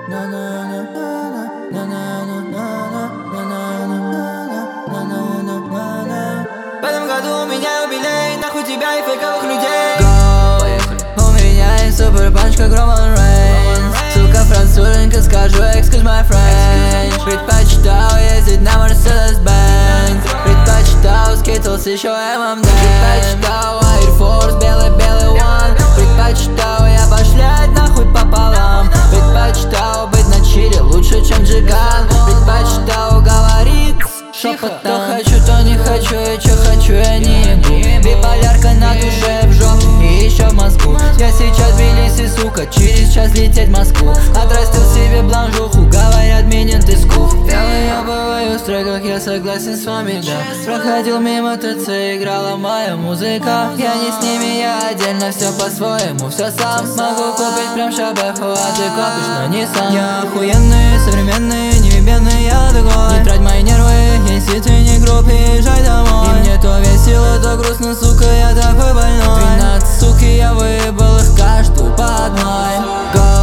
В этом году меняю юбилей, нахуй тебя и фейковых людей. У меня есть супер панч, как Роман Рейнс. Сука, француженка, скажу excuse my French. Предпочитал ездить на Mercedes-Benz. Предпочитал Skittles, еще M&M's. Предпочитал Air Force, белый one. Предпочитал я пошлять нахуй пополам. Предпочитал быть на чиле лучше, чем Джиган. Предпочитал говорить шепотом. То хочу, то не хочу, и чё хочу, я не ебу. Биполярка на душе, в жопе и еще в Москву. Я сейчас в Тбилиси, сука, через час лететь в Москву. Отрастил себе бланжуху, говорят, менен ты скуф. Я выебываю в строках, я согласен с вами, да. Проходил мимо ТЦ, играла моя музыка. Я не с ними, я отдельно, все по-своему, все сам. Могу купить прям шабеху, а ты копишь, но не сам. Я охуенный, современный, невъебенный, я такой. Не трать мои нервы, если ты не груб, езжай домой. И мне то весело, то грустно, сука, я такой больной. 12 суки, я выебал их каждую по одной.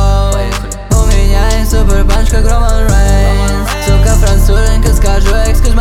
У меня есть супер панч, как Роман Рейнс. Сука, француженка, скажу excuse